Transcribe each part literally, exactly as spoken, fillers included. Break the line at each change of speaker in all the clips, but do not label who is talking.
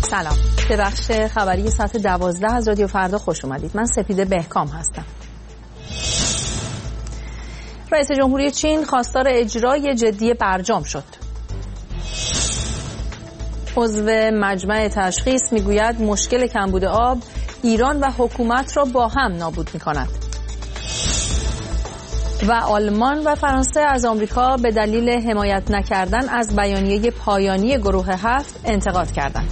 سلام، به بخش خبری ساعت دوازده از رادیو فردا خوش اومدید. من سپیده بهکام هستم. رئیس جمهوری چین خواستار اجرای جدی برجام شد. عضو مجمع تشخیص میگوید مشکل کمبود آب ایران و حکومت را با هم نابود می‌کند. و آلمان و فرانسه از آمریکا به دلیل حمایت نکردن از بیانیه پایانی گروه هفت انتقاد کردند.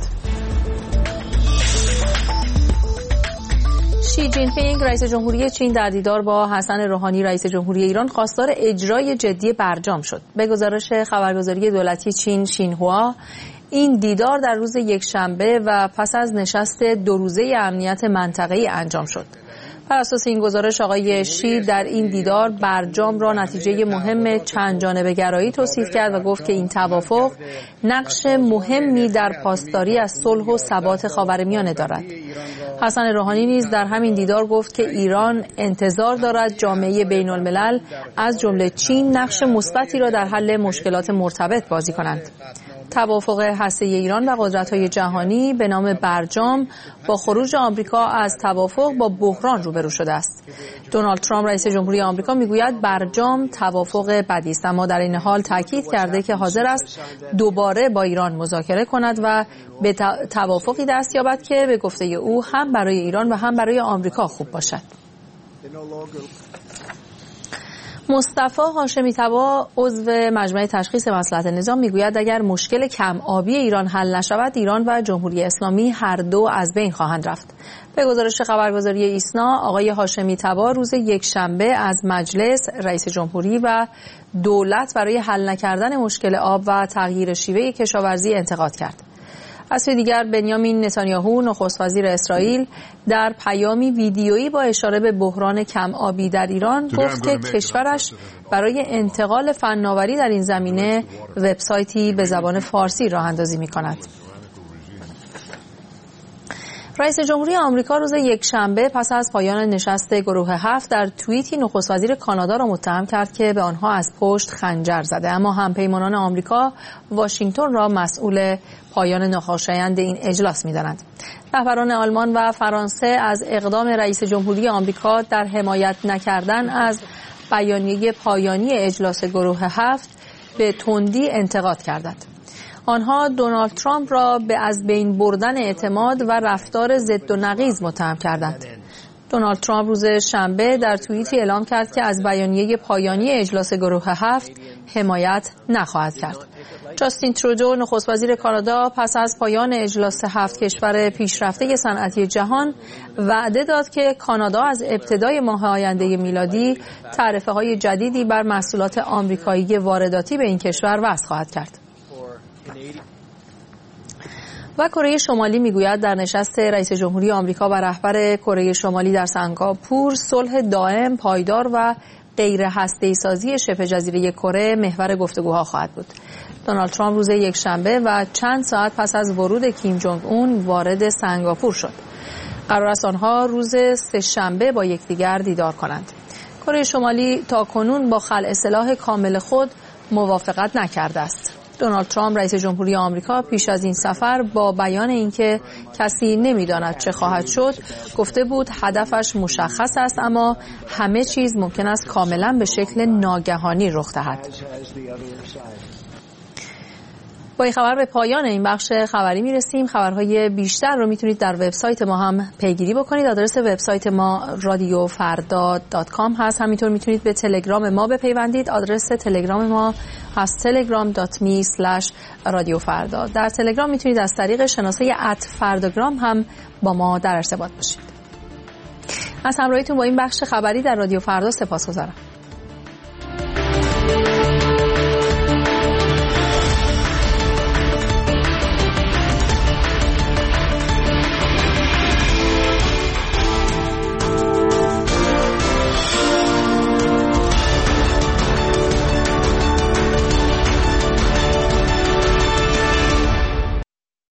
شی جین پینگ رئیس جمهوری چین در دیدار با حسن روحانی رئیس جمهوری ایران خواستار اجرای جدی برجام شد. به گزارش خبرگزاری دولتی چین شینهوا، این دیدار در روز یکشنبه و پس از نشست دو روزه امنیت منطقه‌ای انجام شد. بر اساس این گزارش آقای شی در این دیدار برجام را نتیجه مهم چند جانبه گرایی توصیف کرد و گفت که این توافق نقش مهمی در پاسداری از صلح و ثبات خاورمیانه دارد. حسن روحانی نیز در همین دیدار گفت که ایران انتظار دارد جامعه بین الملل از جمله چین نقش مثبتی را در حل مشکلات مرتبط بازی کنند. توافق هسته‌ای ایران و قدرت‌های جهانی به نام برجام با خروج آمریکا از توافق با بحران روبرو شده است. دونالد ترامپ رئیس جمهوری آمریکا میگوید برجام توافق بدی است، اما در این حال تاکید کرده که حاضر است دوباره با ایران مذاکره کند و به توافقی دست یابد که به گفته او هم برای ایران و هم برای آمریکا خوب باشد. مصطفی هاشمی طبا عضو مجمع تشخیص مصلحت نظام میگوید اگر مشکل کم آبی ایران حل نشود ایران و جمهوری اسلامی هر دو از بین خواهند رفت. به گزارش خبرگزاری ایسنا آقای هاشمی طبا روز یکشنبه از مجلس، رئیس جمهوری و دولت برای حل نکردن مشکل آب و تغییر شیوه کشاورزی انتقاد کرد. از سوی دیگر بنیامین نتانیاهو نخست وزیر اسرائیل در پیامی ویدیویی با اشاره به بحران کم آبی در ایران گفت که کشورش برای انتقال فناوری در این زمینه وبسایتی به زبان فارسی راه اندازی می‌کند. رئیس جمهوری آمریکا روز یکشنبه پس از پایان نشست گروه هفت در توییتی نخست وزیر کانادا را متهم کرد که به آنها از پشت خنجر زده، اما همپیمانان آمریکا واشنگتن را مسئول پایان ناخوشایند این اجلاس می‌دانند. رهبران آلمان و فرانسه از اقدام رئیس جمهوری آمریکا در حمایت نکردن از بیانیه پایانی اجلاس گروه هفت به تندی انتقاد کردند. آنها دونالد ترامپ را به از بین بردن اعتماد و رفتار ضد و نقیض متهم کردند. دونالد ترامپ روز شنبه در توییتی اعلام کرد که از بیانیه پایانی اجلاس گروه هفت حمایت نخواهد کرد. جاستین ترودو نخست وزیر کانادا پس از پایان اجلاس هفت کشور پیشرفته صنعتی جهان وعده داد که کانادا از ابتدای ماه آینده میلادی تعرفه‌های جدیدی بر محصولات آمریکایی وارداتی به این کشور وضع خواهد کرد. و کره شمالی میگوید در نشست رئیس جمهوری آمریکا و رهبر کره شمالی در سنگاپور صلح دائم، پایدار و غیر هسته‌ای سازی شبه جزیره کره محور گفتگوها خواهد بود. دونالد ترامپ روز یکشنبه و چند ساعت پس از ورود کیم جونگ اون وارد سنگاپور شد. قرار است آنها روز سه‌شنبه با یکدیگر دیدار کنند. کره شمالی تاکنون با خلع سلاح کامل خود موافقت نکرده است. دونالد ترامپ رئیس جمهوری آمریکا پیش از این سفر با بیان اینکه کسی نمی‌داند چه خواهد شد گفته بود هدفش مشخص است اما همه چیز ممکن است کاملا به شکل ناگهانی رخ دهد. با این خبر به پایان این بخش خبری میرسیم. خبرهای بیشتر رو میتونید در وبسایت ما هم پیگیری بکنید. آدرس وبسایت ما رادیو فردا دات کام هست. همینطور میتونید به تلگرام ما بپیوندید. آدرس تلگرام ما هست تلگرام دات می اسلش رادیو فردا. در تلگرام میتونید از طریق شناسه ات فرداگرام هم با ما در ارتباط باشید. از همراهیتون با این بخش خبری در رادیو فردا سپاسگزارم.